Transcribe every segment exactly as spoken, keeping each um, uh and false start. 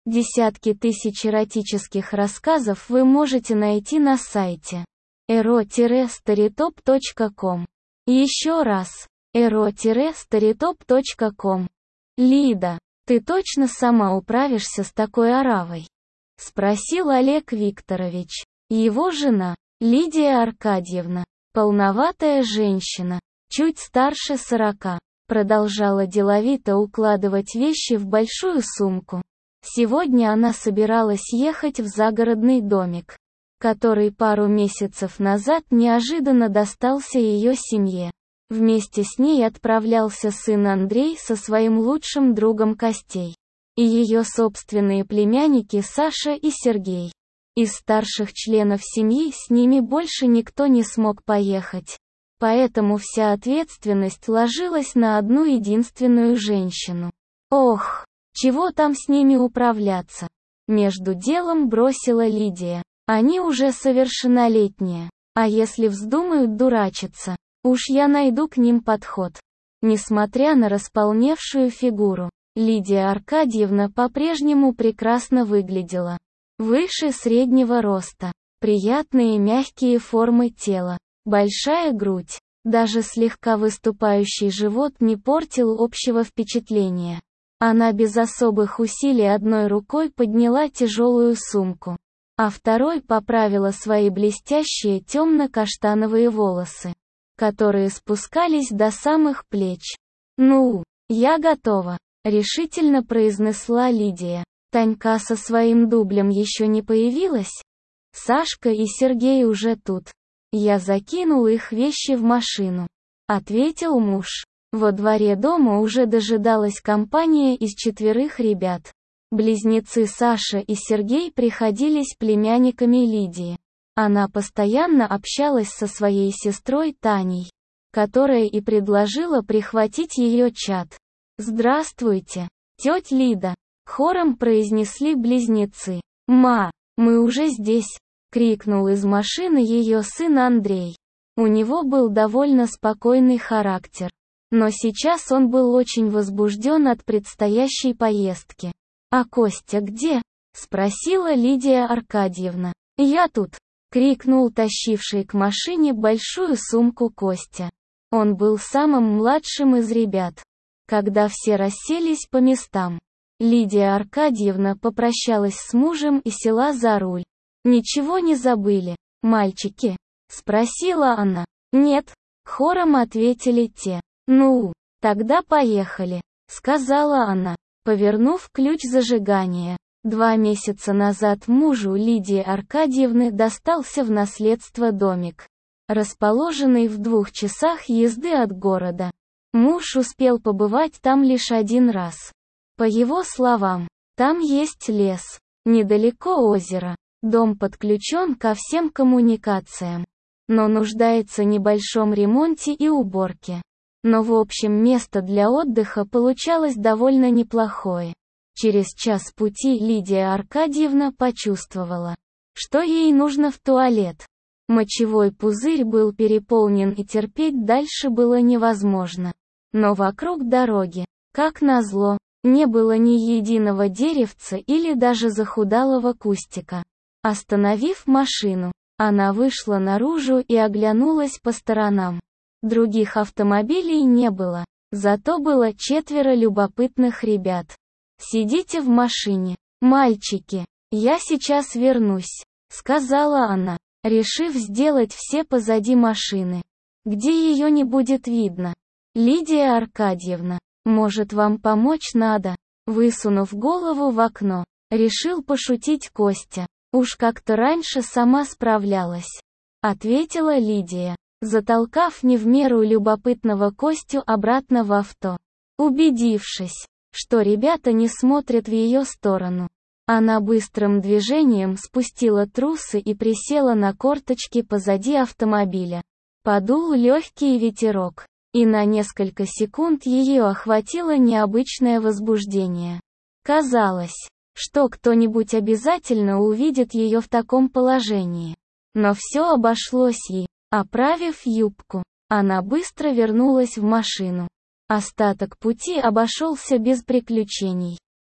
Десятки тысяч эротических рассказов вы можете найти на сайте эро старитоп точка ком. Еще раз, эро старитоп точка ком. Лида, ты точно сама управишься с такой оравой? Спросил Олег Викторович. Его жена, Лидия Аркадьевна, полноватая женщина, чуть старше сорока, продолжала деловито укладывать вещи в большую сумку. Сегодня она собиралась ехать в загородный домик, который пару месяцев назад неожиданно достался ее семье. Вместе с ней отправлялся сын Андрей со своим лучшим другом Костей. И ее собственные племянники Саша и Сергей. Из старших членов семьи с ними больше никто не смог поехать. Поэтому вся ответственность ложилась на одну единственную женщину. Ох, чего там с ними управляться? Между делом бросила Лидия. Они уже совершеннолетние. А если вздумают дурачиться, уж я найду к ним подход. Несмотря на располневшую фигуру, Лидия Аркадьевна по-прежнему прекрасно выглядела. Выше среднего роста, приятные мягкие формы тела, большая грудь, даже слегка выступающий живот не портил общего впечатления. Она без особых усилий одной рукой подняла тяжелую сумку, а второй поправила свои блестящие темно-каштановые волосы, которые спускались до самых плеч. «Ну, я готова», — решительно произнесла Лидия. «Танька со своим дублем еще не появилась? Сашка и Сергей уже тут. Я закинул их вещи в машину», — ответил муж. Во дворе дома уже дожидалась компания из четверых ребят. Близнецы Саша и Сергей приходились племянниками Лидии. Она постоянно общалась со своей сестрой Таней, которая и предложила прихватить ее чад. «Здравствуйте, тетя Лида», — хором произнесли близнецы. «Ма, мы уже здесь», — крикнул из машины ее сын Андрей. У него был довольно спокойный характер. Но сейчас он был очень возбужден от предстоящей поездки. «А Костя где?» — спросила Лидия Аркадьевна. «Я тут», — крикнул тащивший к машине большую сумку Костя. Он был самым младшим из ребят. Когда все расселись по местам, Лидия Аркадьевна попрощалась с мужем и села за руль. «Ничего не забыли, мальчики?» — спросила она. «Нет», — хором ответили те. «Ну, тогда поехали», — сказала она, повернув ключ зажигания. Два месяца назад мужу Лидии Аркадьевны достался в наследство домик, расположенный в двух часах езды от города. Муж успел побывать там лишь один раз. По его словам, там есть лес, недалеко озеро, дом подключен ко всем коммуникациям, но нуждается в небольшом ремонте и уборке. Но в общем место для отдыха получалось довольно неплохое. Через час пути Лидия Аркадьевна почувствовала, что ей нужно в туалет. Мочевой пузырь был переполнен и терпеть дальше было невозможно. Но вокруг дороги, как назло, не было ни единого деревца или даже захудалого кустика. Остановив машину, она вышла наружу и оглянулась по сторонам. Других автомобилей не было, зато было четверо любопытных ребят. «Сидите в машине, мальчики, я сейчас вернусь», — сказала она, решив сделать все позади машины, где ее не будет видно. «Лидия Аркадьевна, может, вам помочь надо?» Высунув голову в окно, решил пошутить Костя. «Уж как-то раньше сама справлялась», — ответила Лидия, затолкав не в меру любопытного Костю обратно в авто. Убедившись, что ребята не смотрят в ее сторону, она быстрым движением спустила трусы и присела на корточки позади автомобиля. Подул легкий ветерок, и на несколько секунд ее охватило необычное возбуждение. Казалось, что кто-нибудь обязательно увидит ее в таком положении. Но все обошлось ей. Оправив юбку, она быстро вернулась в машину. Остаток пути обошелся без приключений.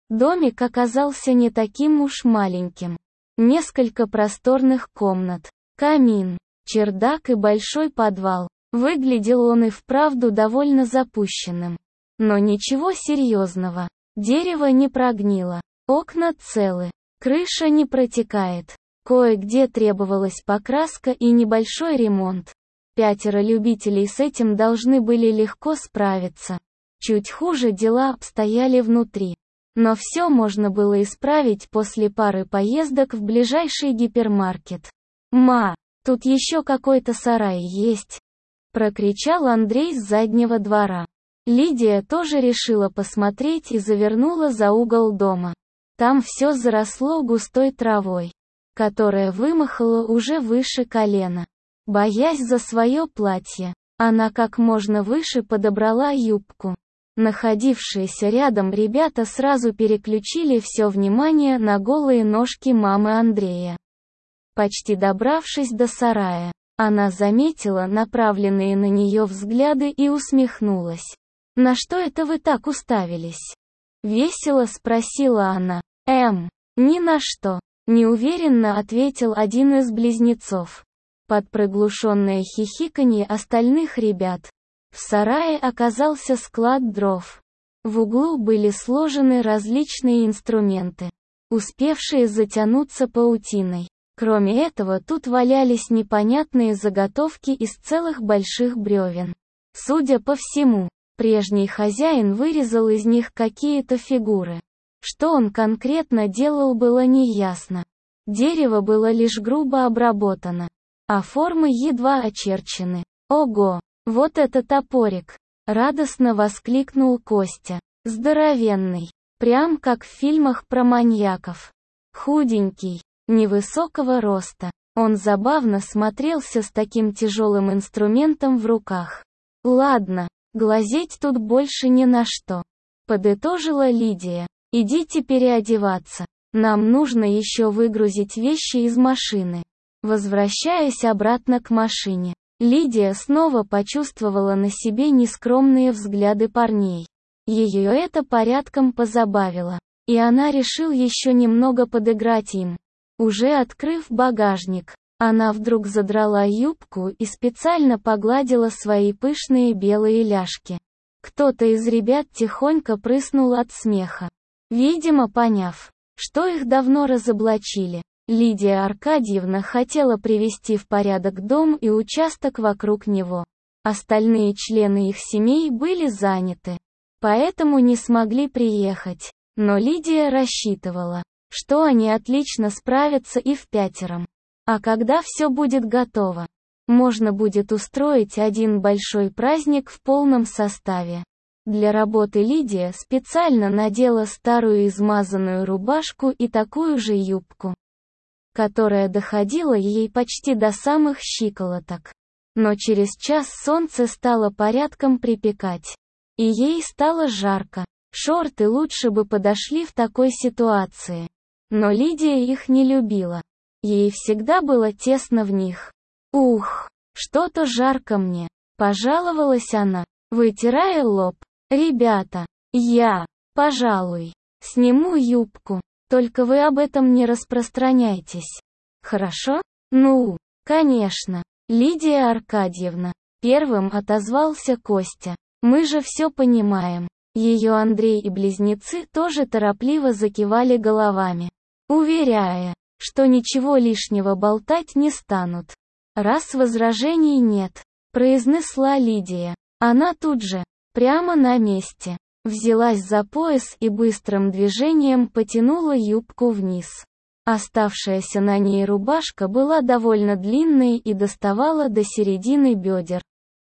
Домик оказался не таким уж маленьким. Несколько просторных комнат, камин, чердак и большой подвал. Выглядел он и вправду довольно запущенным. Но ничего серьезного. Дерево не прогнило, окна целы, крыша не протекает. Кое-где требовалась покраска и небольшой ремонт. Пятеро любителей с этим должны были легко справиться. Чуть хуже дела обстояли внутри. Но все можно было исправить после пары поездок в ближайший гипермаркет. «Ма, тут еще какой-то сарай есть!» — прокричал Андрей с заднего двора. Лидия тоже решила посмотреть и завернула за угол дома. Там все заросло густой травой, которая вымахала уже выше колена. Боясь за свое платье, она как можно выше подобрала юбку. Находившиеся рядом ребята сразу переключили все внимание на голые ножки мамы Андрея. Почти добравшись до сарая, она заметила направленные на нее взгляды и усмехнулась. «На что это вы так уставились?» Весело спросила она. «Эм, ни на что», — неуверенно ответил один из близнецов. Под приглушенное хихиканье остальных ребят, в сарае оказался склад дров. В углу были сложены различные инструменты, успевшие затянуться паутиной. Кроме этого, тут валялись непонятные заготовки из целых больших бревен. Судя по всему, прежний хозяин вырезал из них какие-то фигуры. Что он конкретно делал, было неясно. Дерево было лишь грубо обработано, а формы едва очерчены. «Ого! Вот это топорик!» — радостно воскликнул Костя. «Здоровенный! Прям как в фильмах про маньяков. Худенький, невысокого роста. Он забавно смотрелся с таким тяжелым инструментом в руках. Ладно, глазеть тут больше ни на что», — подытожила Лидия. «Идите переодеваться. Нам нужно еще выгрузить вещи из машины». Возвращаясь обратно к машине, Лидия снова почувствовала на себе нескромные взгляды парней. Ее это порядком позабавило, и она решила еще немного подыграть им. Уже открыв багажник, она вдруг задрала юбку и специально погладила свои пышные белые ляжки. Кто-то из ребят тихонько прыснул от смеха. Видимо, поняв, что их давно разоблачили, Лидия Аркадьевна хотела привести в порядок дом и участок вокруг него. Остальные члены их семей были заняты, поэтому не смогли приехать. Но Лидия рассчитывала, что они отлично справятся и впятером. А когда все будет готово, можно будет устроить один большой праздник в полном составе. Для работы Лидия специально надела старую измазанную рубашку и такую же юбку, которая доходила ей почти до самых щиколоток. Но через час солнце стало порядком припекать, и ей стало жарко. Шорты лучше бы подошли в такой ситуации. Но Лидия их не любила. Ей всегда было тесно в них. «Ух, что-то жарко мне», — пожаловалась она, вытирая лоб. «Ребята, я, пожалуй, сниму юбку, только вы об этом не распространяйтесь. Хорошо?» «Ну, конечно, Лидия Аркадьевна», — первым отозвался Костя. «Мы же все понимаем». Ее Андрей и близнецы тоже торопливо закивали головами, уверяя, что ничего лишнего болтать не станут. «Раз возражений нет», — произнесла Лидия. Она тут же, прямо на месте, взялась за пояс и быстрым движением потянула юбку вниз. Оставшаяся на ней рубашка была довольно длинной и доставала до середины бедер.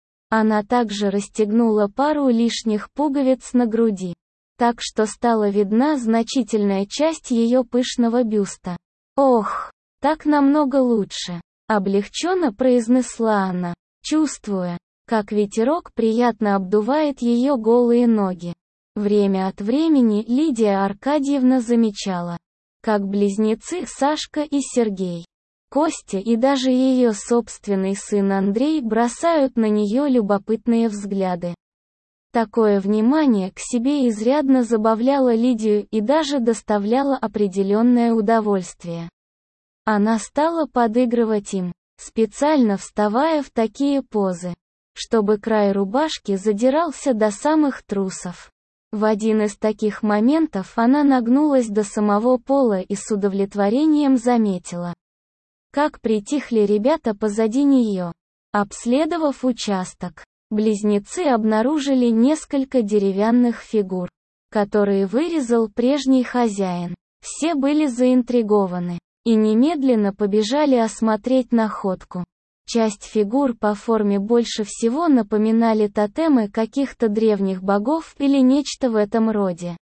Она также расстегнула пару лишних пуговиц на груди, так что стала видна значительная часть ее пышного бюста. «Ох, так намного лучше», — облегченно произнесла она, чувствуя, как ветерок приятно обдувает ее голые ноги. Время от времени Лидия Аркадьевна замечала, как близнецы Сашка и Сергей, Костя и даже ее собственный сын Андрей бросают на нее любопытные взгляды. Такое внимание к себе изрядно забавляло Лидию и даже доставляло определенное удовольствие. Она стала подыгрывать им, специально вставая в такие позы, чтобы край рубашки задирался до самых трусов. В один из таких моментов она нагнулась до самого пола и с удовлетворением заметила, как притихли ребята позади нее. Обследовав участок, близнецы обнаружили несколько деревянных фигур, которые вырезал прежний хозяин. Все были заинтригованы и немедленно побежали осмотреть находку. Часть фигур по форме больше всего напоминали тотемы каких-то древних богов или нечто в этом роде.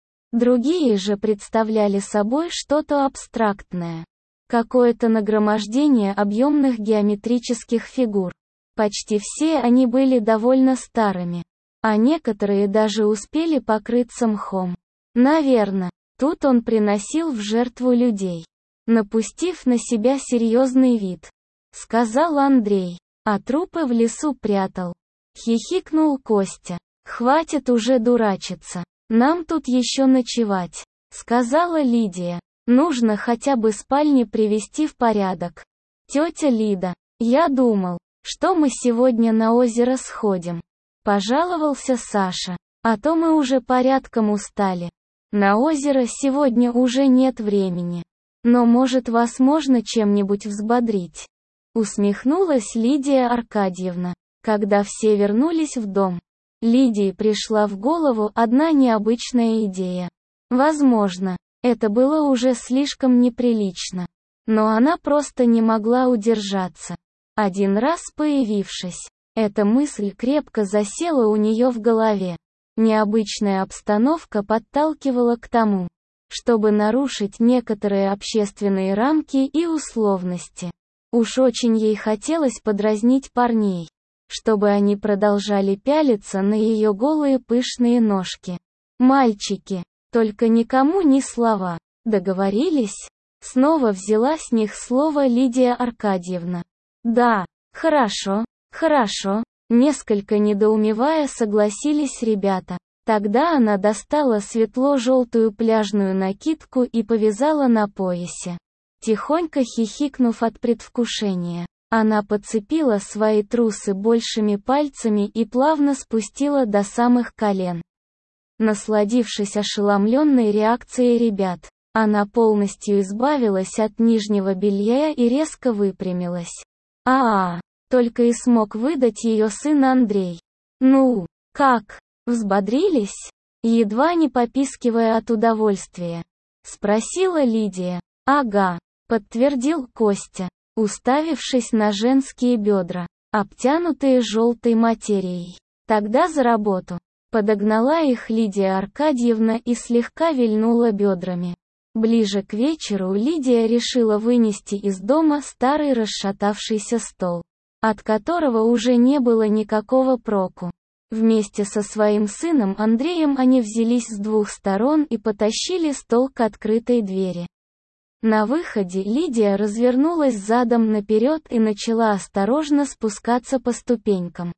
Другие же представляли собой что-то абстрактное. Какое-то нагромождение объемных геометрических фигур. Почти все они были довольно старыми, а некоторые даже успели покрыться мхом. Наверно, тут он приносил в жертву людей, напустив на себя серьезный вид, сказал Андрей, а трупы в лесу прятал. Хихикнул Костя. Хватит уже дурачиться, нам тут еще ночевать, сказала Лидия. Нужно хотя бы спальни привести в порядок. Тетя Лида, я думал, что мы сегодня на озеро сходим. Пожаловался Саша, а то мы уже порядком устали. На озеро сегодня уже нет времени. Но может вас можно чем-нибудь взбодрить? Усмехнулась Лидия Аркадьевна, когда все вернулись в дом. Лидии пришла в голову одна необычная идея. Возможно, это было уже слишком неприлично. Но она просто не могла удержаться. Один раз появившись, эта мысль крепко засела у нее в голове. Необычная обстановка подталкивала к тому, чтобы нарушить некоторые общественные рамки и условности. Уж очень ей хотелось подразнить парней, чтобы они продолжали пялиться на ее голые пышные ножки. «Мальчики, только никому ни слова. Договорились?» Снова взяла с них слово Лидия Аркадьевна. «Да, хорошо, хорошо», несколько недоумевая согласились ребята. Тогда она достала светло-желтую пляжную накидку и повязала на поясе. Тихонько хихикнув от предвкушения, она подцепила свои трусы большими пальцами и плавно спустила до самых колен. Насладившись ошеломленной реакцией ребят, она полностью избавилась от нижнего белья и резко выпрямилась. А-а, только и смог выдать ее сын Андрей. «Ну, как, взбодрились?» Едва не попискивая от удовольствия, спросила Лидия. «Ага», подтвердил Костя, уставившись на женские бедра, обтянутые желтой материей. «Тогда за работу». Подогнала их Лидия Аркадьевна и слегка вильнула бедрами. Ближе к вечеру Лидия решила вынести из дома старый расшатавшийся стол, от которого уже не было никакого проку. Вместе со своим сыном Андреем они взялись с двух сторон и потащили стол к открытой двери. На выходе Лидия развернулась задом наперед и начала осторожно спускаться по ступенькам.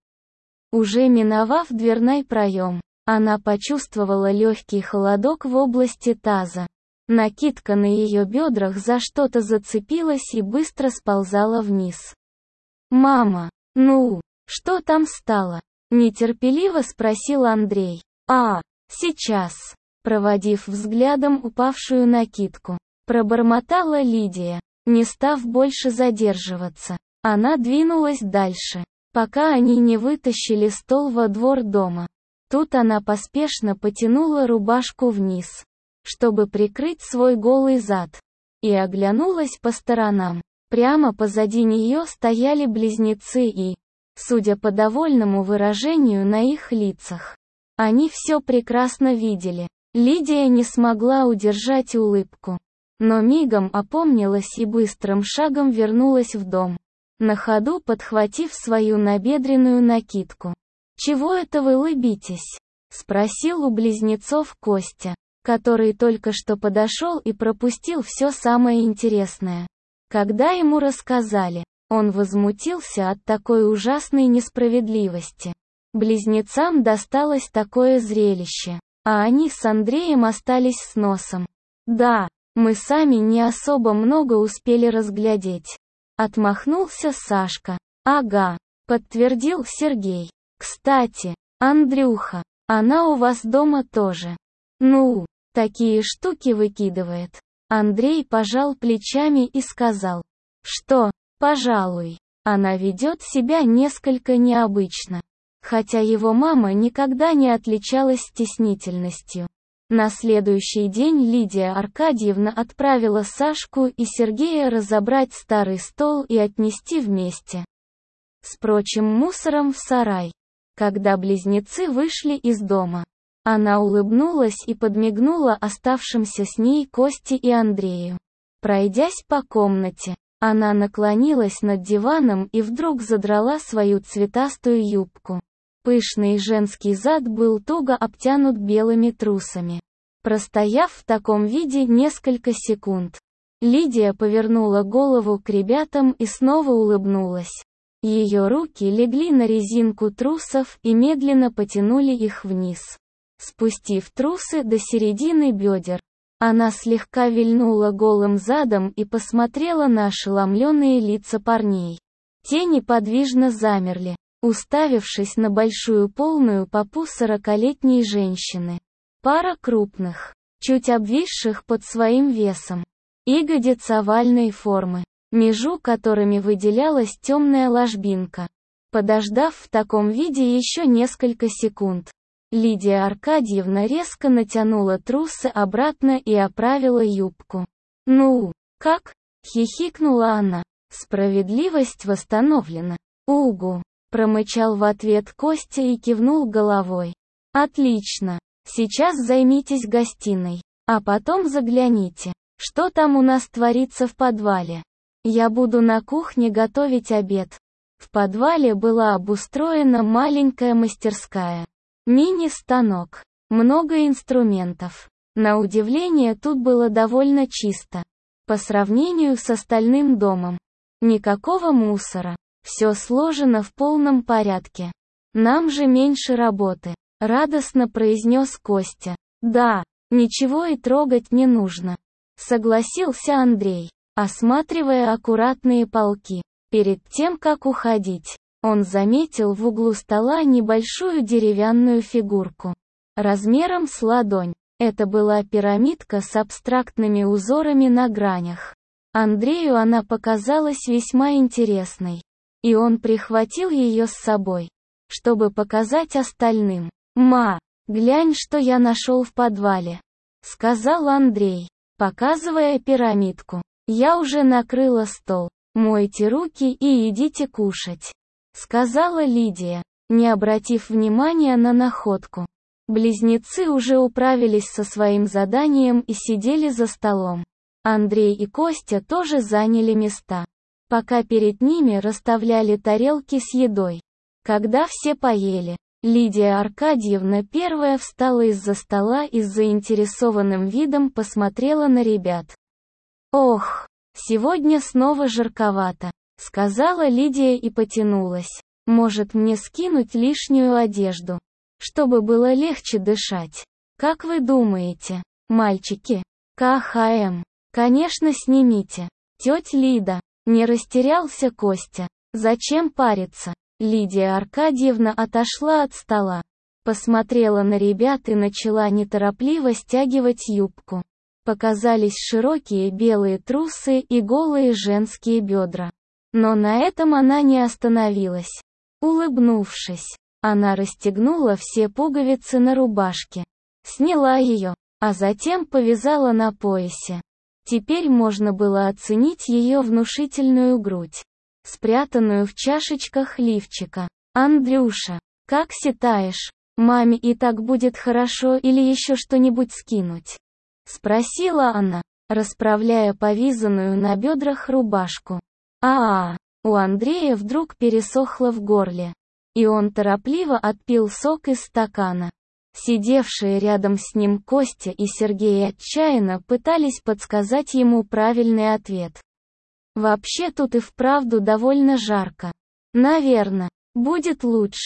Уже миновав дверной проем, она почувствовала легкий холодок в области таза. Накидка на ее бедрах за что-то зацепилась и быстро сползала вниз. «Мама, ну, что там стало?» – нетерпеливо спросил Андрей. «А, сейчас», проводив взглядом упавшую накидку, пробормотала Лидия, не став больше задерживаться. Она двинулась дальше, пока они не вытащили стол во двор дома. Тут она поспешно потянула рубашку вниз, чтобы прикрыть свой голый зад, и оглянулась по сторонам. Прямо позади нее стояли близнецы и, судя по довольному выражению на их лицах, они все прекрасно видели. Лидия не смогла удержать улыбку, но мигом опомнилась и быстрым шагом вернулась в дом, на ходу подхватив свою набедренную накидку. «Чего это вы улыбитесь?» – спросил у близнецов Костя, который только что подошел и пропустил все самое интересное. Когда ему рассказали, он возмутился от такой ужасной несправедливости. Близнецам досталось такое зрелище, а они с Андреем остались с носом. Да, мы сами не особо много успели разглядеть. Отмахнулся Сашка. Ага, подтвердил Сергей. Кстати, Андрюха, она у вас дома тоже. Ну, такие штуки выкидывает. Андрей пожал плечами и сказал, что, пожалуй, она ведет себя несколько необычно. Хотя его мама никогда не отличалась стеснительностью. На следующий день Лидия Аркадьевна отправила Сашку и Сергея разобрать старый стол и отнести вместе с прочим мусором в сарай. Когда близнецы вышли из дома, она улыбнулась и подмигнула оставшимся с ней Косте и Андрею. Пройдясь по комнате, она наклонилась над диваном и вдруг задрала свою цветастую юбку. Пышный женский зад был туго обтянут белыми трусами. Простояв в таком виде несколько секунд, Лидия повернула голову к ребятам и снова улыбнулась. Ее руки легли на резинку трусов и медленно потянули их вниз. Спустив трусы до середины бедер, она слегка вильнула голым задом и посмотрела на ошеломленные лица парней. Те неподвижно замерли, уставившись на большую полную попу сорокалетней женщины. Пара крупных, чуть обвисших под своим весом, ягодиц овальной формы, между которыми выделялась темная ложбинка. Подождав в таком виде еще несколько секунд, Лидия Аркадьевна резко натянула трусы обратно и оправила юбку. «Ну, как?» — хихикнула она. «Справедливость восстановлена». «Угу», — промычал в ответ Костя и кивнул головой. «Отлично. Сейчас займитесь гостиной, а потом загляните, что там у нас творится в подвале. Я буду на кухне готовить обед». В подвале была обустроена маленькая мастерская. Мини-станок. Много инструментов. На удивление тут было довольно чисто. По сравнению с остальным домом. Никакого мусора. Все сложено в полном порядке. Нам же меньше работы, радостно произнес Костя. Да, ничего и трогать не нужно. Согласился Андрей, осматривая аккуратные полки. Перед тем, как уходить, он заметил в углу стола небольшую деревянную фигурку. Размером с ладонь. Это была пирамидка с абстрактными узорами на гранях. Андрею она показалась весьма интересной. И он прихватил ее с собой, чтобы показать остальным. «Ма, глянь, что я нашел в подвале», — сказал Андрей, показывая пирамидку. «Я уже накрыла стол. Мойте руки и идите кушать», — сказала Лидия, не обратив внимания на находку. Близнецы уже управились со своим заданием и сидели за столом. Андрей и Костя тоже заняли места, пока перед ними расставляли тарелки с едой. Когда все поели, Лидия Аркадьевна первая встала из-за стола и с заинтересованным видом посмотрела на ребят. «Ох, сегодня снова жарковато», — сказала Лидия и потянулась. «Может, мне скинуть лишнюю одежду, чтобы было легче дышать? Как вы думаете, мальчики?» «КХМ. Конечно, снимите. Тетя Лида». Не растерялся Костя. «Зачем париться?» Лидия Аркадьевна отошла от стола, посмотрела на ребят и начала неторопливо стягивать юбку. Показались широкие белые трусы и голые женские бедра. Но на этом она не остановилась. Улыбнувшись, она расстегнула все пуговицы на рубашке, сняла ее, а затем повязала на поясе. Теперь можно было оценить ее внушительную грудь, спрятанную в чашечках лифчика. «Андрюша, как считаешь, маме и так будет хорошо или еще что-нибудь скинуть?» — спросила она, расправляя повязанную на бедрах рубашку. А-а, у Андрея вдруг пересохло в горле, и он торопливо отпил сок из стакана. Сидевшие рядом с ним Костя и Сергей отчаянно пытались подсказать ему правильный ответ. «Вообще тут и вправду довольно жарко. Наверно, будет лучше,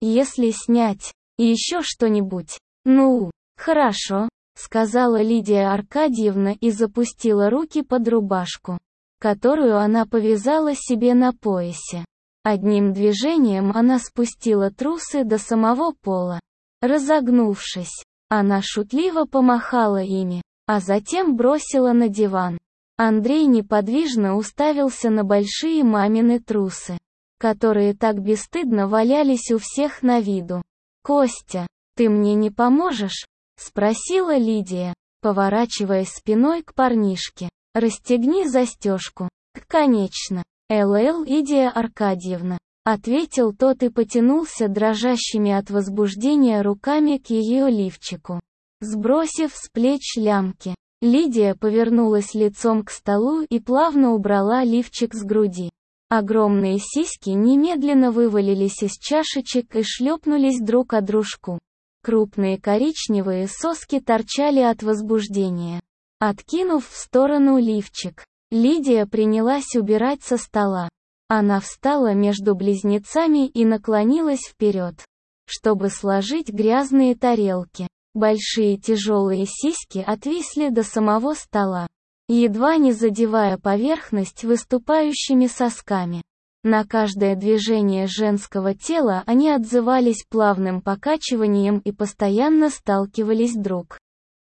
Если снять еще что-нибудь. Ну, хорошо, сказала Лидия Аркадьевна и запустила руки под рубашку, которую она повязала себе на поясе. Одним движением она спустила трусы до самого пола. Разогнувшись, она шутливо помахала ими, а затем бросила на диван. Андрей неподвижно уставился на большие мамины трусы, которые так бесстыдно валялись у всех на виду. «Костя, ты мне не поможешь?» — спросила Лидия, поворачиваясь спиной к парнишке. «Расстегни застежку». «Конечно, ЛЛ Лидия Аркадьевна», — ответил тот и потянулся дрожащими от возбуждения руками к ее лифчику. Сбросив с плеч лямки, Лидия повернулась лицом к столу и плавно убрала лифчик с груди. Огромные сиськи немедленно вывалились из чашечек и шлепнулись друг о дружку. Крупные коричневые соски торчали от возбуждения. Откинув в сторону лифчик, Лидия принялась убирать со стола. Она встала между близнецами и наклонилась вперед, чтобы сложить грязные тарелки. Большие тяжелые сиськи отвисли до самого стола, едва не задевая поверхность выступающими сосками. На каждое движение женского тела они отзывались плавным покачиванием и постоянно сталкивались друг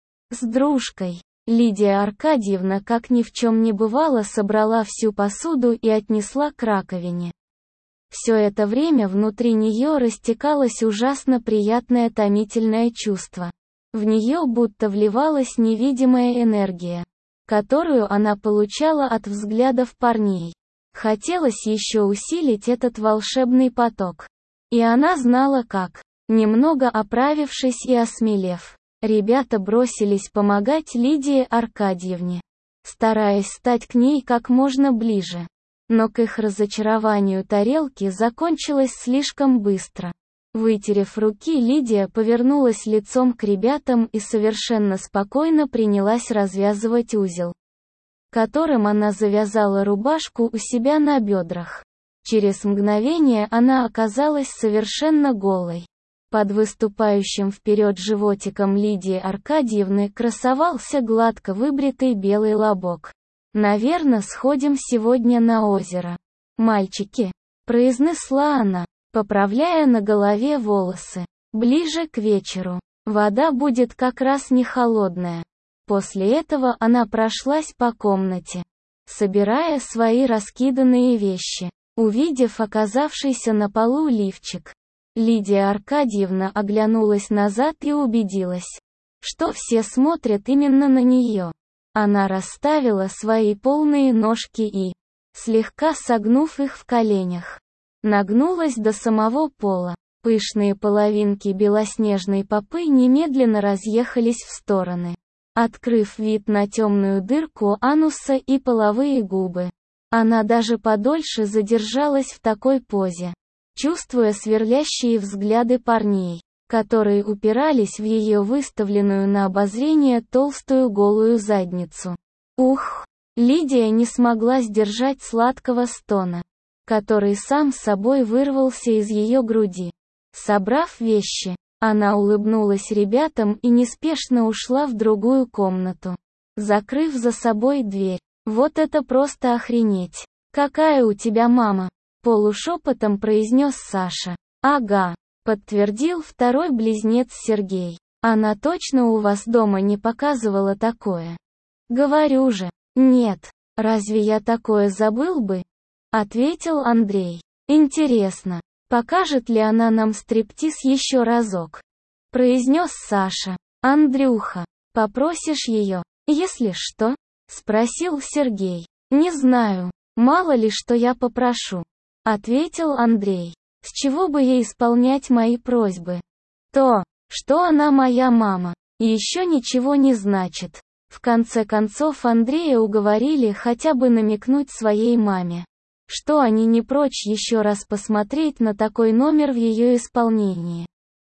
с дружкой. Лидия Аркадьевна, как ни в чем не бывало, собрала всю посуду и отнесла к раковине. Все это время внутри нее растекалось ужасно приятное томительное чувство. В нее будто вливалась невидимая энергия, которую она получала от взглядов парней. Хотелось еще усилить этот волшебный поток. И она знала как. Немного оправившись и осмелев, ребята бросились помогать Лидии Аркадьевне, стараясь стать к ней как можно ближе. Но к их разочарованию тарелки закончилась слишком быстро. Вытерев руки, Лидия повернулась лицом к ребятам и совершенно спокойно принялась развязывать узел, которым она завязала рубашку у себя на бедрах. Через мгновение она оказалась совершенно голой. Под выступающим вперед животиком Лидии Аркадьевны красовался гладко выбритый белый лобок. «Наверно, сходим сегодня на озеро. Мальчики», — произнесла она, поправляя на голове волосы. «Ближе к вечеру. Вода будет как раз не холодная». После этого она прошлась по комнате, собирая свои раскиданные вещи. Увидев оказавшийся на полу лифчик, Лидия Аркадьевна оглянулась назад и убедилась, что все смотрят именно на нее. Она расставила свои полные ножки и, слегка согнув их в коленях, нагнулась до самого пола. Пышные половинки белоснежной попы немедленно разъехались в стороны, открыв вид на темную дырку ануса и половые губы. Она даже подольше задержалась в такой позе, чувствуя сверлящие взгляды парней, которые упирались в ее выставленную на обозрение толстую голую задницу. Ух! Лидия не смогла сдержать сладкого стона, который сам собой вырвался из ее груди. Собрав вещи, она улыбнулась ребятам и неспешно ушла в другую комнату, закрыв за собой дверь. «Вот это просто охренеть! Какая у тебя мама!» — полушепотом произнес Саша. «Ага», — подтвердил второй близнец Сергей. «Она точно у вас дома не показывала такое?» «Говорю же, нет, разве я такое забыл бы?» — ответил Андрей. «Интересно, покажет ли она нам стриптиз еще разок?» — произнес Саша. «Андрюха, попросишь ее, если что?» — спросил Сергей. «Не знаю, мало ли что я попрошу», — ответил Андрей. «С чего бы ей исполнять мои просьбы? То, что она моя мама, еще ничего не значит». В конце концов Андрея уговорили хотя бы намекнуть своей маме, что они не прочь еще раз посмотреть на такой номер в ее исполнении.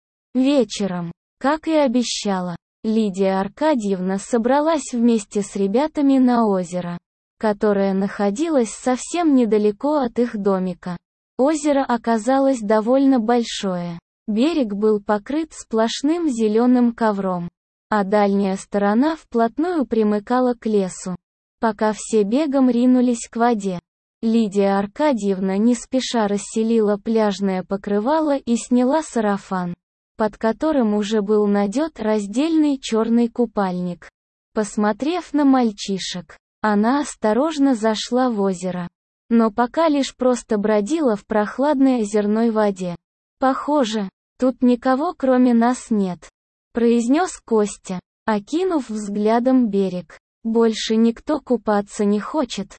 Вечером, как и обещала, Лидия Аркадьевна собралась вместе с ребятами на озеро, которое находилось совсем недалеко от их домика. Озеро оказалось довольно большое. Берег был покрыт сплошным зеленым ковром, а дальняя сторона вплотную примыкала к лесу. Пока все бегом ринулись к воде, Лидия Аркадьевна не спеша расстелила пляжное покрывало и сняла сарафан, под которым уже был надет раздельный черный купальник. Посмотрев на мальчишек, она осторожно зашла в озеро, но пока лишь просто бродила в прохладной озерной воде. «Похоже, тут никого кроме нас нет», — произнес Костя, окинув взглядом берег. «Больше никто купаться не хочет».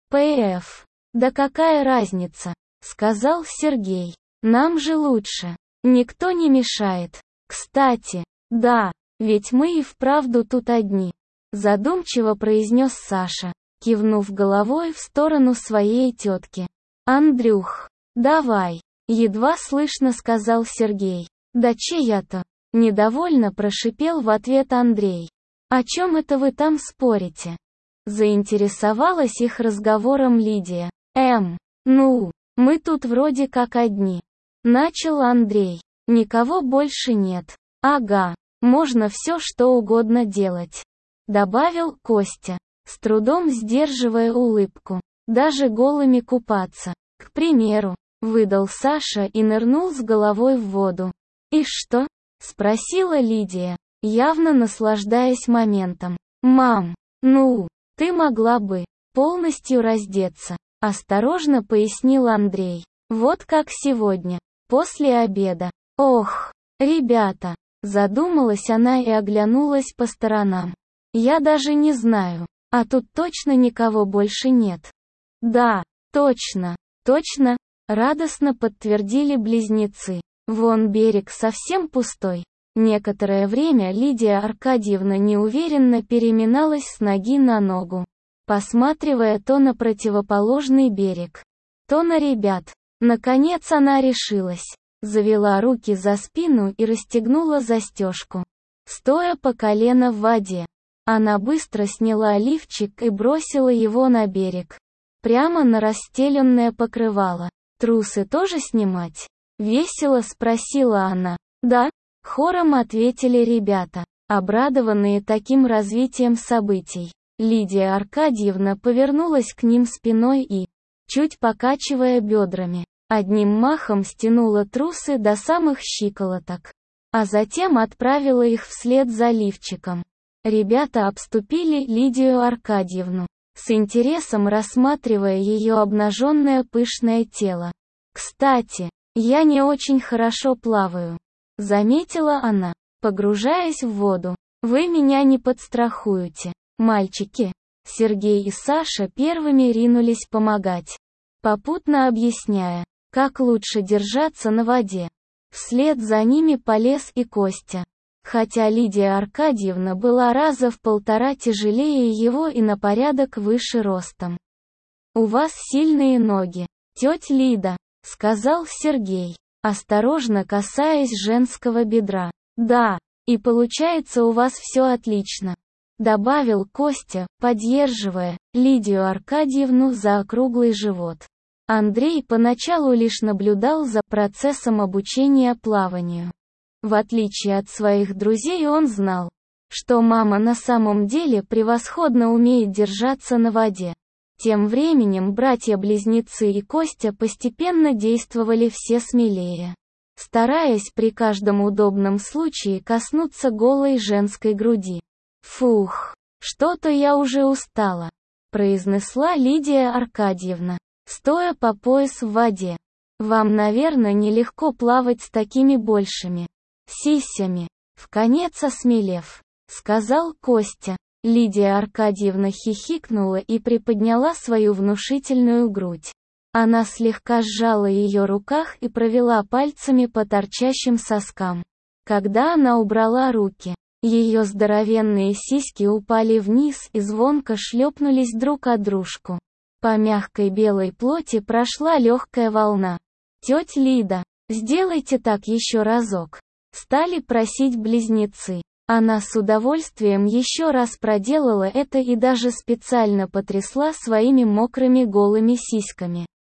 «П.Ф. Да какая разница», — сказал Сергей. «Нам же лучше. Никто не мешает. Кстати, да, ведь мы и вправду тут одни», — задумчиво произнес Саша, кивнув головой в сторону своей тетки. «Андрюх, давай», — едва слышно сказал Сергей. «Да чья-то?» — недовольно прошипел в ответ Андрей. «О чем это вы там спорите?» Заинтересовалась их разговором Лидия. «Эм, ну, мы тут вроде как одни», — начал Андрей. «Никого больше нет». «Ага, можно все что угодно делать», — добавил Костя, с трудом сдерживая улыбку. «Даже голыми купаться, к примеру», — выдал Саша и нырнул с головой в воду. «И что?» — спросила Лидия, явно наслаждаясь моментом. «Мам, ну, ты могла бы полностью раздеться», — осторожно пояснил Андрей. «Вот как сегодня, после обеда». «Ох, ребята», — задумалась она и оглянулась по сторонам. «Я даже не знаю, а тут точно никого больше нет». «Да, точно, точно», — радостно подтвердили близнецы. «Вон берег совсем пустой». Некоторое время Лидия Аркадьевна неуверенно переминалась с ноги на ногу, посматривая то на противоположный берег, то на ребят. Наконец она решилась, завела руки за спину и расстегнула застежку. Стоя по колено в воде, она быстро сняла лифчик и бросила его на берег, прямо на расстеленное покрывало. «Трусы тоже снимать?» — весело спросила она. «Да», — хором ответили ребята, обрадованные таким развитием событий. Лидия Аркадьевна повернулась к ним спиной и, чуть покачивая бедрами, одним махом стянула трусы до самых щиколоток, а затем отправила их вслед за лифчиком. Ребята обступили Лидию Аркадьевну, с интересом рассматривая ее обнаженное пышное тело. «Кстати, я не очень хорошо плаваю», — заметила она, погружаясь в воду. «Вы меня не подстрахуете, мальчики». Сергей и Саша первыми ринулись помогать, попутно объясняя, как лучше держаться на воде. Вслед за ними полез и Костя. Хотя Лидия Аркадьевна была раза в полтора тяжелее его и на порядок выше ростом. «У вас сильные ноги, тетя Лида», — сказал Сергей, осторожно касаясь женского бедра. «Да, и получается у вас все отлично», — добавил Костя, поддерживая Лидию Аркадьевну за округлый живот. Андрей поначалу лишь наблюдал за процессом обучения плаванию. В отличие от своих друзей, он знал, что мама на самом деле превосходно умеет держаться на воде. Тем временем братья-близнецы и Костя постепенно действовали все смелее, стараясь при каждом удобном случае коснуться голой женской груди. «Фух, что-то я уже устала», — произнесла Лидия Аркадьевна, стоя по пояс в воде. «Вам, наверное, нелегко плавать с такими большими сисями», — вконец осмелев, сказал Костя. Лидия Аркадьевна хихикнула и приподняла свою внушительную грудь. Она слегка сжала ее руках и провела пальцами по торчащим соскам. Когда она убрала руки, ее здоровенные сиськи упали вниз и звонко шлепнулись друг о дружку. По мягкой белой плоти прошла легкая волна. «Тетя Лида, сделайте так еще разок», — стали просить близнецы. Она с удовольствием еще раз проделала это и даже специально потрясла своими мокрыми голыми сиськами.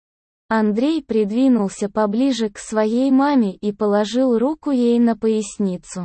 Андрей придвинулся поближе к своей маме и положил руку ей на поясницу.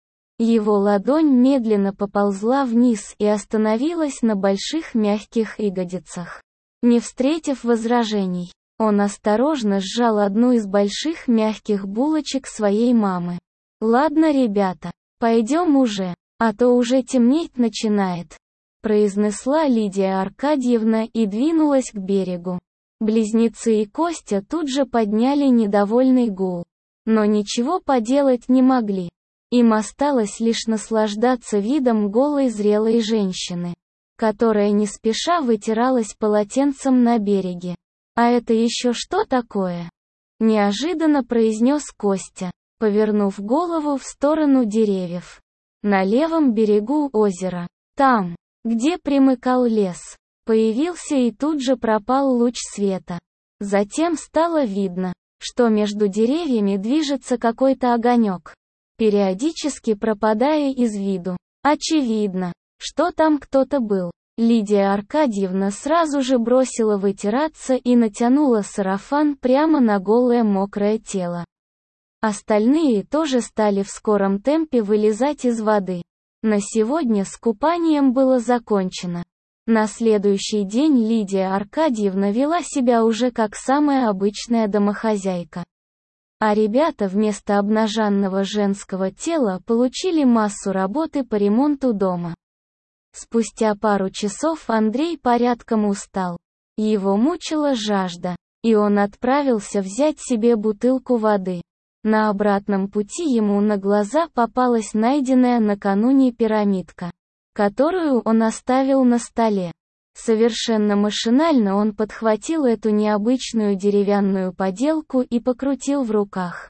Его ладонь медленно поползла вниз и остановилась на больших мягких ягодицах. Не встретив возражений, он осторожно сжал одну из больших мягких булочек своей мамы. «Ладно, ребята, пойдем уже, а то уже темнеть начинает», произнесла Лидия Аркадьевна и двинулась к берегу. Близнецы и Костя тут же подняли недовольный гул. Но ничего поделать не могли. Им осталось лишь наслаждаться видом голой зрелой женщины, которая не спеша вытиралась полотенцем на береге. «А это еще что такое?» – неожиданно произнес Костя, повернув голову в сторону деревьев. На левом берегу озера, там, где примыкал лес, появился и тут же пропал луч света. Затем стало видно, что между деревьями движется какой-то огонек, периодически пропадая из виду. Очевидно, что там кто-то был. Лидия Аркадьевна сразу же бросила вытираться и натянула сарафан прямо на голое мокрое тело. Остальные тоже стали в скором темпе вылезать из воды. На сегодня с купанием было закончено. На следующий день Лидия Аркадьевна вела себя уже как самая обычная домохозяйка. А ребята вместо обнаженного женского тела получили массу работы по ремонту дома. Спустя пару часов Андрей порядком устал. Его мучила жажда, и он отправился взять себе бутылку воды. На обратном пути ему на глаза попалась найденная накануне пирамидка, которую он оставил на столе. Совершенно машинально он подхватил эту необычную деревянную поделку и покрутил в руках.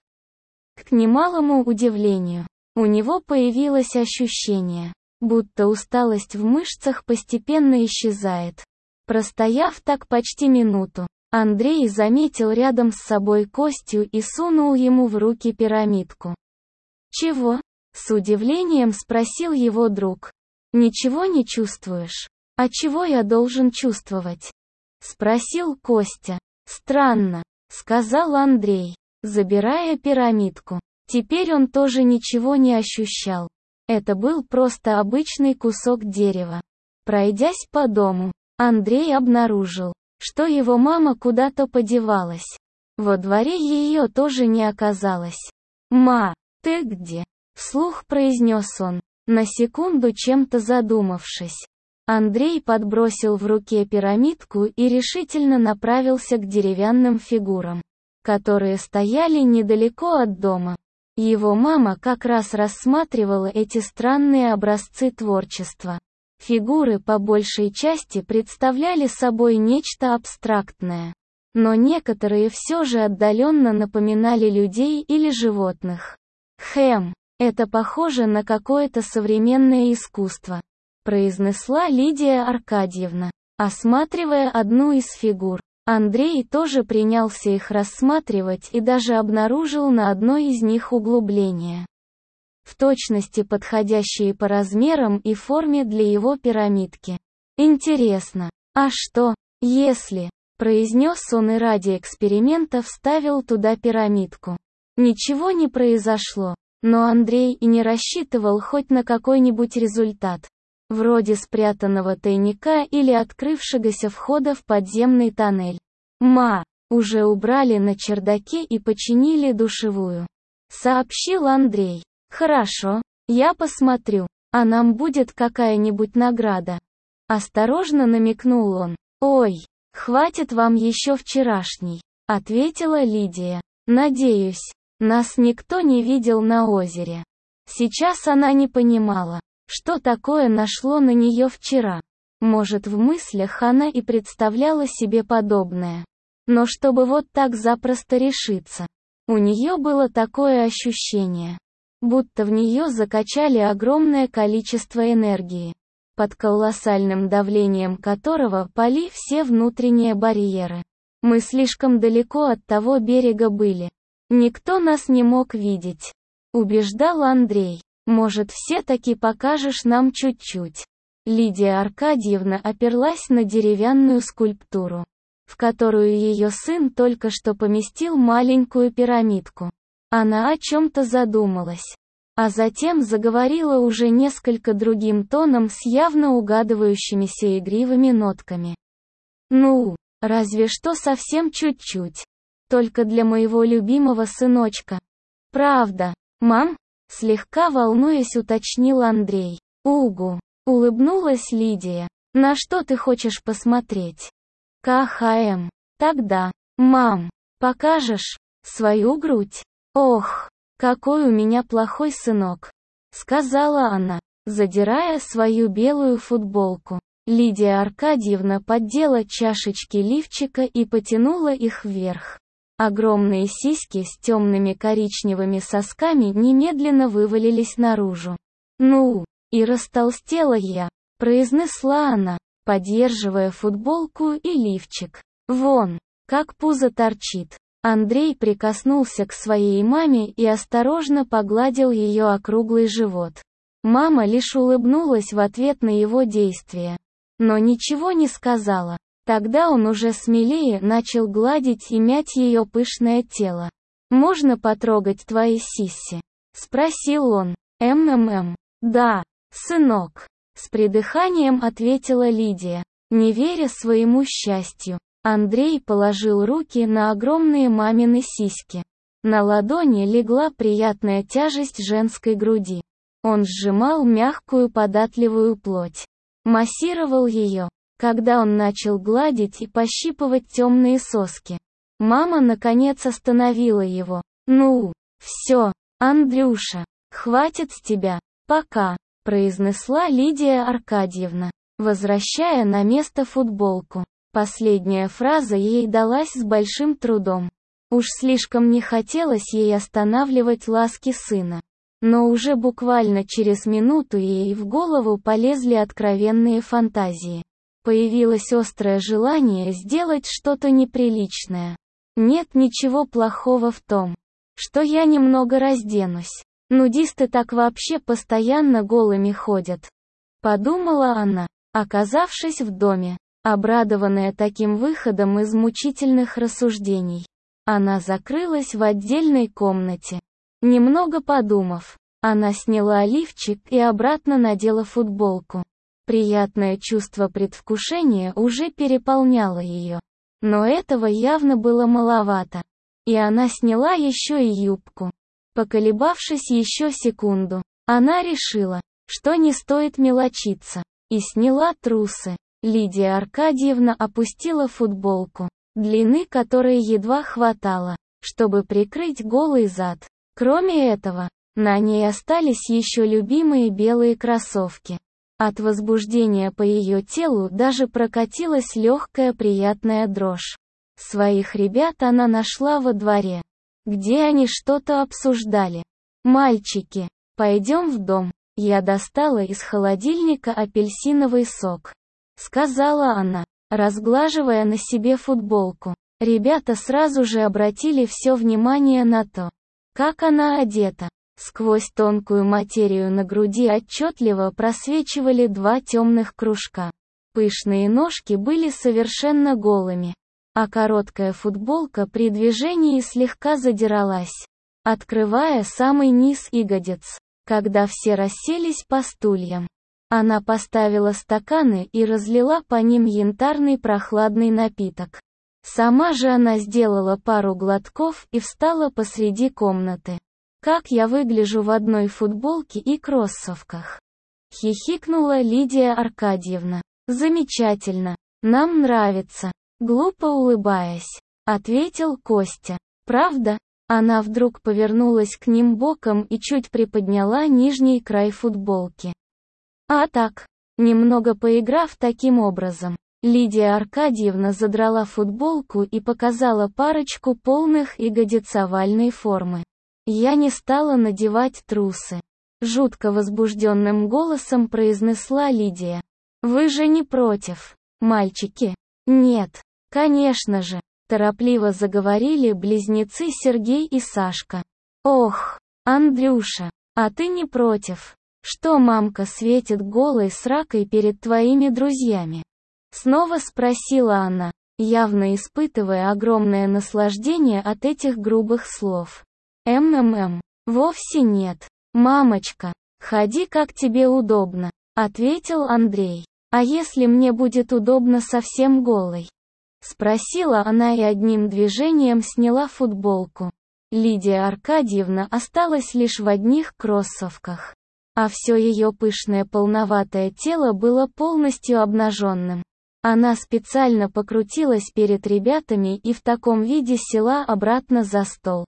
К немалому удивлению, у него появилось ощущение, будто усталость в мышцах постепенно исчезает. Простояв так почти минуту, Андрей заметил рядом с собой Костю и сунул ему в руки пирамидку. «Чего?» — с удивлением спросил его друг. «Ничего не чувствуешь? А чего я должен чувствовать?» — спросил Костя. «Странно», — сказал Андрей, забирая пирамидку. Теперь он тоже ничего не ощущал. Это был просто обычный кусок дерева. Пройдясь по дому, Андрей обнаружил, что его мама куда-то подевалась. Во дворе ее тоже не оказалось. «Ма, ты где?» — вслух произнес он, на секунду чем-то задумавшись. Андрей подбросил в руке пирамидку и решительно направился к деревянным фигурам, которые стояли недалеко от дома. Его мама как раз рассматривала эти странные образцы творчества. Фигуры по большей части представляли собой нечто абстрактное, но некоторые все же отдаленно напоминали людей или животных. «Хэм, это похоже на какое-то современное искусство», произнесла Лидия Аркадьевна, осматривая одну из фигур. Андрей тоже принялся их рассматривать и даже обнаружил на одной из них углубление, в точности подходящие по размерам и форме для его пирамидки. «Интересно, а что, если...» — произнес он и ради эксперимента вставил туда пирамидку. Ничего не произошло, но Андрей и не рассчитывал хоть на какой-нибудь результат, вроде спрятанного тайника или открывшегося входа в подземный тоннель. «Ма, уже убрали на чердаке и починили душевую», — сообщил Андрей. «Хорошо, я посмотрю, а нам будет какая-нибудь награда?» Осторожно намекнул он. «Ой, хватит вам еще вчерашний», — ответила Лидия. «Надеюсь, нас никто не видел на озере». Сейчас она не понимала, что такое нашло на нее вчера. Может, в мыслях она и представляла себе подобное. Но чтобы вот так запросто решиться, у нее было такое ощущение, будто в нее закачали огромное количество энергии, под колоссальным давлением которого пали все внутренние барьеры. Мы слишком далеко от того берега были. Никто нас не мог видеть, убеждал Андрей. Может, все-таки покажешь нам чуть-чуть? Лидия Аркадьевна оперлась на деревянную скульптуру. в которую ее сын только что поместил маленькую пирамидку. Она о чем-то задумалась. А затем заговорила уже несколько другим тоном с явно угадывающимися игривыми нотками. «Ну, разве что совсем чуть-чуть. Только для моего любимого сыночка». «Правда, мам?» — слегка волнуясь уточнил Андрей. «Угу», — улыбнулась Лидия. «На что ты хочешь посмотреть?» «ка ха эм. Тогда, мам, покажешь свою грудь?» «Ох, какой у меня плохой сынок», — сказала она, задирая свою белую футболку. Лидия Аркадьевна поддела чашечки лифчика и потянула их вверх. Огромные сиськи с темными коричневыми сосками немедленно вывалились наружу. «Ну, и растолстела я», — произнесла она, поддерживая футболку и лифчик. «Вон, как пузо торчит». Андрей прикоснулся к своей маме и осторожно погладил ее округлый живот. Мама лишь улыбнулась в ответ на его действия, но ничего не сказала. Тогда он уже смелее начал гладить и мять ее пышное тело. «Можно потрогать твои сисси?» — спросил он. «М-м-м. Да, сынок», — с придыханием ответила Лидия, не веря своему счастью. Андрей положил руки на огромные мамины сиськи. На ладони легла приятная тяжесть женской груди. Он сжимал мягкую податливую плоть. Массировал ее. Когда он начал гладить и пощипывать темные соски, мама наконец остановила его. «Ну, все, Андрюша, хватит с тебя, пока», — произнесла Лидия Аркадьевна, возвращая на место футболку. Последняя фраза ей далась с большим трудом. Уж слишком не хотелось ей останавливать ласки сына. Но уже буквально через минуту ей в голову полезли откровенные фантазии. Появилось острое желание сделать что-то неприличное. Нет ничего плохого в том, что я немного разденусь. Нудисты так вообще постоянно голыми ходят. Подумала она, оказавшись в доме. Обрадованная таким выходом из мучительных рассуждений, она закрылась в отдельной комнате. Немного подумав, она сняла лифчик и обратно надела футболку. Приятное чувство предвкушения уже переполняло ее. Но этого явно было маловато. И она сняла еще и юбку. Поколебавшись еще секунду, она решила, что не стоит мелочиться, и сняла трусы. Лидия Аркадьевна опустила футболку, длины которой едва хватало, чтобы прикрыть голый зад. Кроме этого, на ней остались еще любимые белые кроссовки. От возбуждения по ее телу даже прокатилась легкая приятная дрожь. Своих ребят она нашла во дворе, где они что-то обсуждали. «Мальчики, пойдем в дом». Я достала из холодильника апельсиновый сок, сказала она, разглаживая на себе футболку. Ребята сразу же обратили все внимание на то, как она одета. Сквозь тонкую материю на груди отчетливо просвечивали два темных кружка. Пышные ножки были совершенно голыми, а короткая футболка при движении слегка задиралась, открывая самый низ ягодиц. Когда все расселись по стульям, она поставила стаканы и разлила по ним янтарный прохладный напиток. Сама же она сделала пару глотков и встала посреди комнаты. «Как я выгляжу в одной футболке и кроссовках?» — хихикнула Лидия Аркадьевна. «Замечательно. Нам нравится», — глупо улыбаясь, ответил Костя. «Правда?» Она вдруг повернулась к ним боком и чуть приподняла нижний край футболки. «А так, немного поиграв таким образом». Лидия Аркадьевна задрала футболку и показала парочку полных ягодиц овальной формы. «Я не стала надевать трусы», — жутко возбужденным голосом произнесла Лидия. «Вы же не против, мальчики?» «Нет, конечно же», — торопливо заговорили близнецы Сергей и Сашка. «Ох, Андрюша, а ты не против, что мамка светит голой сракой перед твоими друзьями?» Снова спросила она. явно испытывая огромное наслаждение от этих грубых слов. «МММ. Вовсе нет. Мамочка, ходи как тебе удобно», — ответил Андрей. «А если мне будет удобно совсем голой?» — спросила она и одним движением сняла футболку. Лидия Аркадьевна осталась лишь в одних кроссовках, а все ее пышное полноватое тело было полностью обнаженным. Она специально покрутилась перед ребятами и в таком виде села обратно за стол.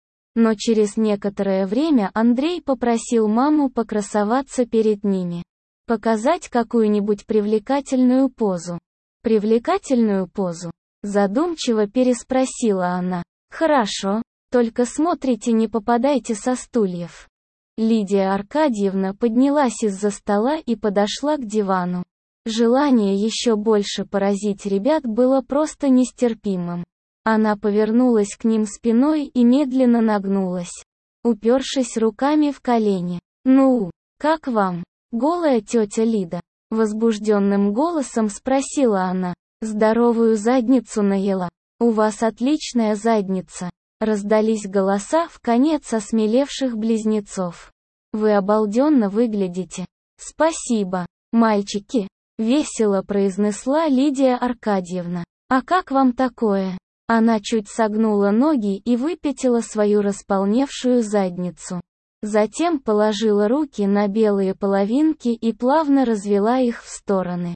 Но через некоторое время Андрей попросил маму покрасоваться перед ними. Показать какую-нибудь привлекательную позу. «Привлекательную позу?» — задумчиво переспросила она. «Хорошо, только смотрите, не попадайте со стульев». Лидия Аркадьевна поднялась из-за стола и подошла к дивану. Желание еще больше поразить ребят было просто нестерпимым. Она повернулась к ним спиной и медленно нагнулась, упершись руками в колени. «Ну, как вам, голая тетя Лида?» — возбужденным голосом спросила она. «Здоровую задницу наела. У вас отличная задница», — раздались голоса вконец осмелевших близнецов. «Вы обалденно выглядите». «Спасибо, мальчики», — весело произнесла Лидия Аркадьевна. «А как вам такое?» Она чуть согнула ноги и выпятила свою располневшую задницу. Затем положила руки на белые половинки и плавно развела их в стороны.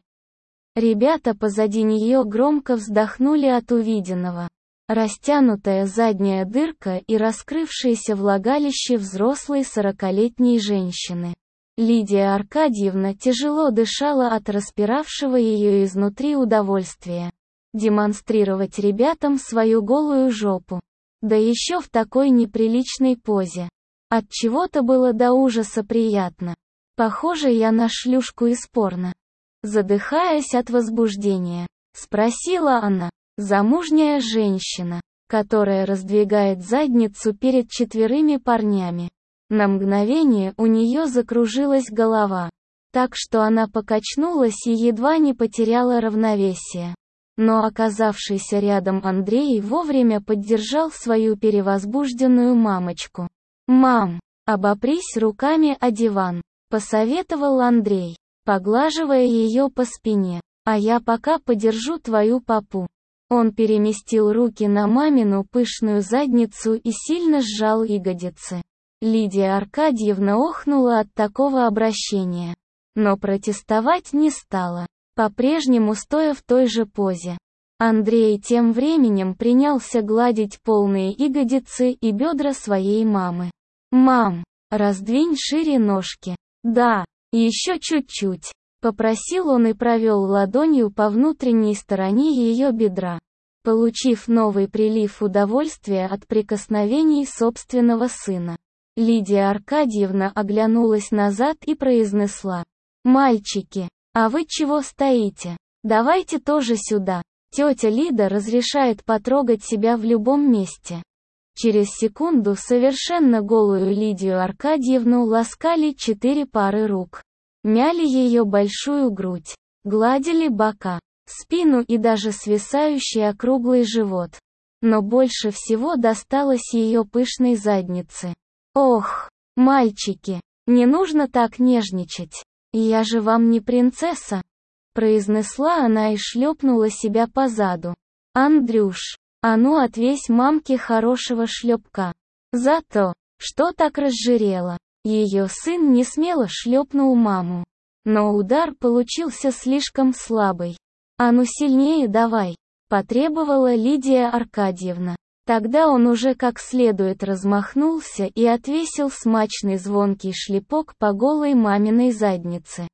Ребята позади нее громко вздохнули от увиденного. Растянутая задняя дырка и раскрывшееся влагалище взрослой сорокалетней женщины. Лидия Аркадьевна тяжело дышала от распиравшего ее изнутри удовольствия. Демонстрировать ребятам свою голую жопу. Да еще в такой неприличной позе. От чего-то было до ужаса приятно. Похоже, я на шлюшку из порно. Задыхаясь от возбуждения, спросила она. Замужняя женщина, которая раздвигает задницу перед четверыми парнями. На мгновение у нее закружилась голова, так что она покачнулась и едва не потеряла равновесие. Но оказавшийся рядом Андрей вовремя поддержал свою перевозбужденную мамочку. «Мам, обопрись руками о диван», — посоветовал Андрей, поглаживая ее по спине. «А я пока подержу твою папу». Он переместил руки на мамину пышную задницу и сильно сжал ягодицы. Лидия Аркадьевна охнула от такого обращения, но протестовать не стала, по-прежнему стоя в той же позе. Андрей тем временем принялся гладить полные ягодицы и бедра своей мамы. «Мам, раздвинь шире ножки». «Да, еще чуть-чуть», — попросил он и провел ладонью по внутренней стороне ее бедра, получив новый прилив удовольствия от прикосновений собственного сына. Лидия Аркадьевна оглянулась назад и произнесла: «Мальчики, а вы чего стоите? Давайте тоже сюда. Тетя Лида разрешает потрогать себя в любом месте». Через секунду совершенно голую Лидию Аркадьевну ласкали четыре пары рук. Мяли ее большую грудь, гладили бока, спину и даже свисающий округлый живот. Но больше всего досталось ее пышной заднице. «Ох, мальчики, не нужно так нежничать. Я же вам не принцесса», — произнесла она и шлепнула себя по заду. «Андрюш, а ну отвесь мамке хорошего шлепка. За то, что так разжирела». Ее сын несмело шлепнул маму. Но удар получился слишком слабый. «А ну сильнее давай», — потребовала Лидия Аркадьевна. Тогда он уже как следует размахнулся и отвесил смачный звонкий шлепок по голой маминой заднице.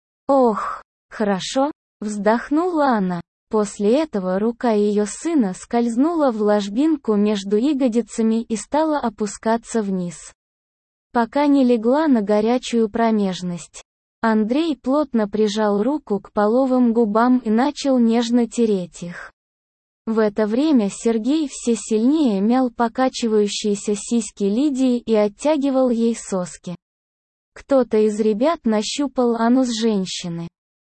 «Ох, хорошо», — вздохнула она. После этого рука ее сына скользнула в ложбинку между ягодицами и стала опускаться вниз, пока не легла на горячую промежность. Андрей плотно прижал руку к половым губам и начал нежно тереть их. В это время Сергей все сильнее мял покачивающиеся сиськи Лидии и оттягивал ей соски. Кто-то из ребят нащупал анус женщины.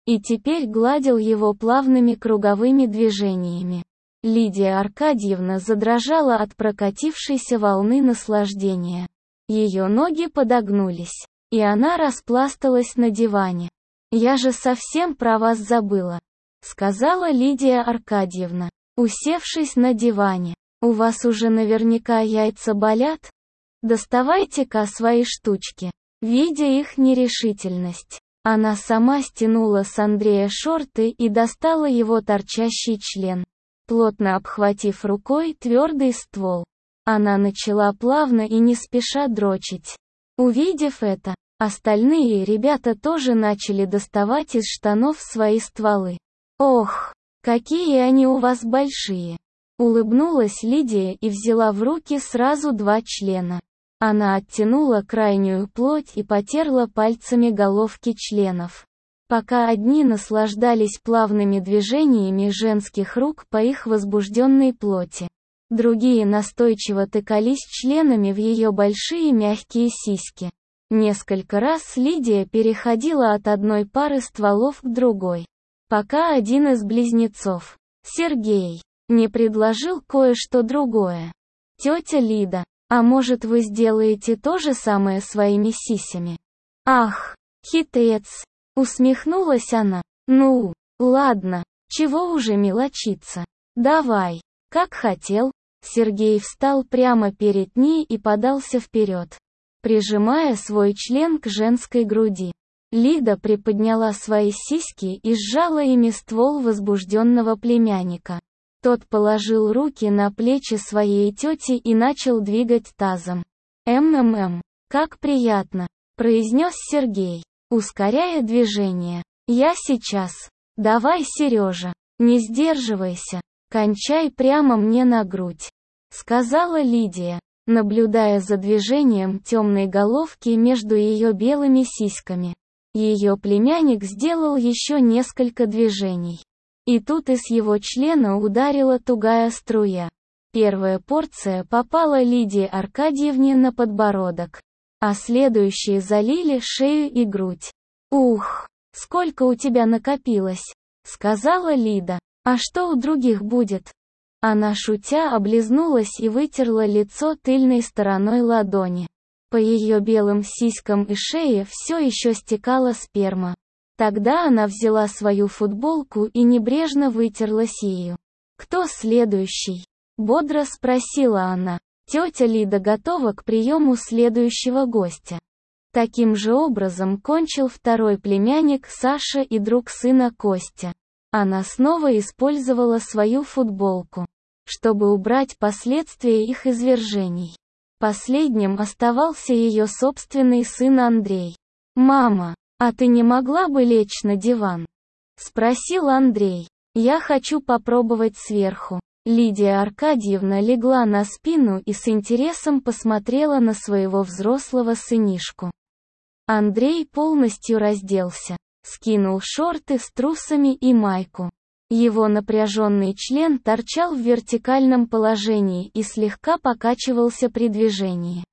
и теперь гладил его плавными круговыми движениями. Лидия Аркадьевна задрожала от прокатившейся волны наслаждения. Ее ноги подогнулись, и она распласталась на диване. «Я же совсем про вас забыла», — сказала Лидия Аркадьевна, усевшись на диване. «У вас уже наверняка яйца болят? Доставайте-ка свои штучки». Видя их нерешительность, она сама стянула с Андрея шорты и достала его торчащий член. Плотно обхватив рукой твердый ствол, она начала плавно и не спеша дрочить. Увидев это, остальные ребята тоже начали доставать из штанов свои стволы. «Ох, какие они у вас большие!» Улыбнулась Лидия и взяла в руки сразу два члена. Она оттянула крайнюю плоть и потерла пальцами головки членов, пока одни наслаждались плавными движениями женских рук по их возбужденной плоти. Другие настойчиво тыкались членами в ее большие мягкие сиськи. Несколько раз Лидия переходила от одной пары стволов к другой, пока один из близнецов, Сергей, не предложил кое-что другое. «Тетя Лида, а может вы сделаете то же самое своими сисями?» «Ах, хитрец!» — усмехнулась она. «Ну, ладно, чего уже мелочиться? Давай, как хотел». Сергей встал прямо перед ней и подался вперед, прижимая свой член к женской груди. Лида приподняла свои сиськи и сжала ими ствол возбужденного племянника. Тот положил руки на плечи своей тети и начал двигать тазом. «М-м-м, как приятно», — произнес Сергей, ускоряя движение. «Я сейчас. Давай, Сережа, не сдерживайся, кончай прямо мне на грудь», — сказала Лидия, наблюдая за движением темной головки между ее белыми сиськами. Ее племянник сделал еще несколько движений. И тут из его члена ударила тугая струя. Первая порция попала Лидии Аркадьевне на подбородок, а следующие залили шею и грудь. «Ух, сколько у тебя накопилось», — сказала Лида. «А что у других будет?» Она шутя облизнулась и вытерла лицо тыльной стороной ладони. По ее белым сиськам и шее все еще стекала сперма. Тогда она взяла свою футболку и небрежно вытерлась ею. «Кто следующий?» — бодро спросила она. Тетя Лида готова к приему следующего гостя. Таким же образом кончил второй племянник Саша и друг сына Костя. Она снова использовала свою футболку, чтобы убрать последствия их извержений. Последним оставался ее собственный сын Андрей. «Мама, а ты не могла бы лечь на диван?» — спросил Андрей. «Я хочу попробовать сверху». Лидия Аркадьевна легла на спину и с интересом посмотрела на своего взрослого сынишку. Андрей полностью разделся, скинул шорты с трусами и майку. Его напряженный член торчал в вертикальном положении и слегка покачивался при движении.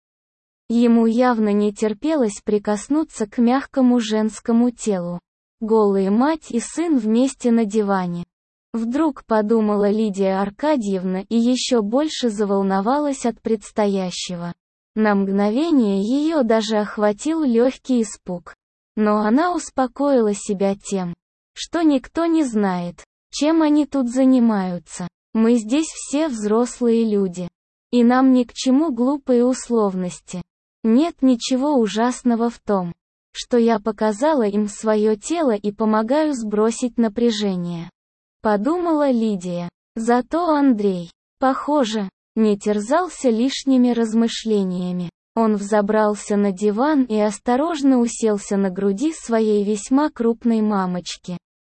Ему явно не терпелось прикоснуться к мягкому женскому телу. Голые мать и сын вместе на диване. Вдруг подумала Лидия Аркадьевна и еще больше заволновалась от предстоящего. На мгновение ее даже охватил легкий испуг. Но она успокоила себя тем, что никто не знает, чем они тут занимаются. Мы здесь все взрослые люди. И нам ни к чему глупые условности. Нет ничего ужасного в том, что я показала им свое тело и помогаю сбросить напряжение. Подумала Лидия. Зато Андрей, похоже, не терзался лишними размышлениями. Он взобрался на диван и осторожно уселся на груди своей весьма крупной мамочки,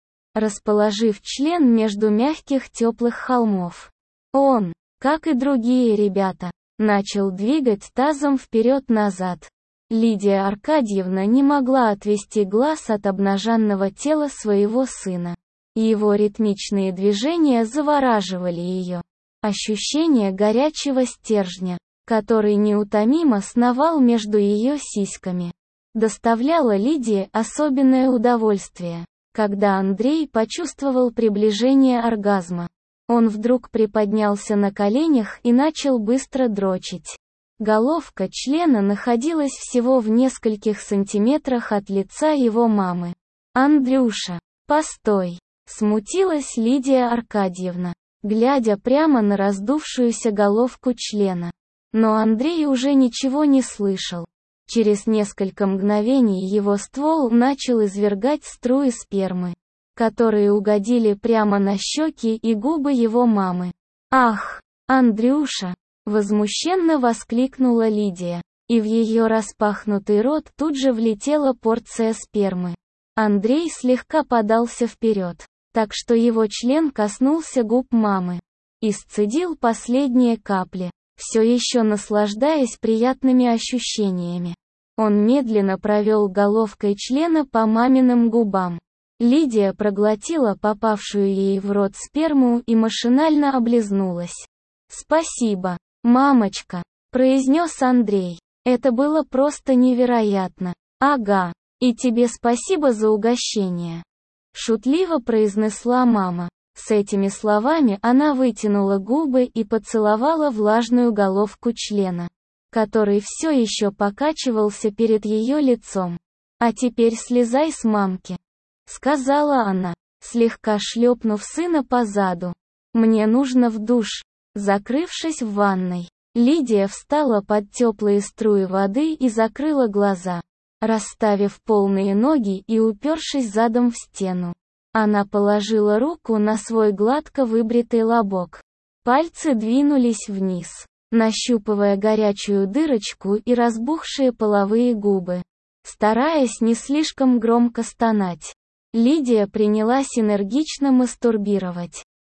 расположив член между мягких теплых холмов. Он, как и другие ребята, начал двигать тазом вперед-назад. Лидия Аркадьевна не могла отвести глаз от обнаженного тела своего сына. Его ритмичные движения завораживали ее. Ощущение горячего стержня, который неутомимо сновал между ее сиськами, доставляло Лидии особенное удовольствие. когда Андрей почувствовал приближение оргазма. Он вдруг приподнялся на коленях и начал быстро дрочить. Головка члена находилась всего в нескольких сантиметрах от лица его мамы. «Андрюша, постой!» — смутилась Лидия Аркадьевна, глядя прямо на раздувшуюся головку члена. Но Андрей уже ничего не слышал. Через несколько мгновений его ствол начал извергать струи спермы, которые угодили прямо на щеки и губы его мамы. «Ах, Андрюша!» — возмущенно воскликнула Лидия, и в ее распахнутый рот тут же влетела порция спермы. Андрей слегка подался вперед, так что его член коснулся губ мамы и сцедил последние капли, все еще наслаждаясь приятными ощущениями. Он медленно провел головкой члена по маминым губам. Лидия проглотила попавшую ей в рот сперму и машинально облизнулась. «Спасибо, мамочка», — произнес Андрей. «Это было просто невероятно». «Ага, и тебе спасибо за угощение», — шутливо произнесла мама. С этими словами она вытянула губы и поцеловала влажную головку члена, который все еще покачивался перед ее лицом. «А теперь слезай с мамки», — сказала она, слегка шлепнув сына по заду. «Мне нужно в душ». Закрывшись в ванной, Лидия встала под теплые струи воды и закрыла глаза, расставив полные ноги и упершись задом в стену. Она положила руку на свой гладко выбритый лобок. Пальцы двинулись вниз, нащупывая горячую дырочку и разбухшие половые губы. Стараясь не слишком громко стонать, Лидия принялась энергично мастурбировать.